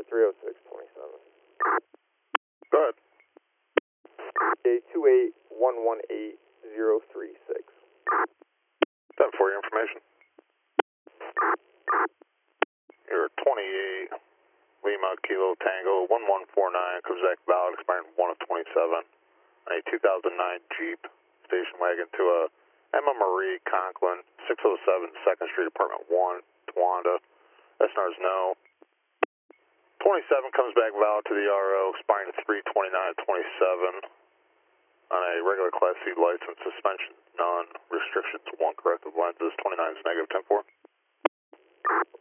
30627. Go ahead. A28118-036. 10 for your information. You're 28 Lima Kilo Tango 1149, Quebec valid, expiring 1 of 27. A 2009 Jeep station wagon to a Emma Marie Conklin, 607 2nd Street, Apartment 1, Towanda. SNR is no. 27 comes back valid to the RO, expiring 3/29/27 on a regular Class C license. Suspension none. Restrictions 1. Corrective lenses 29 is negative. 10-4.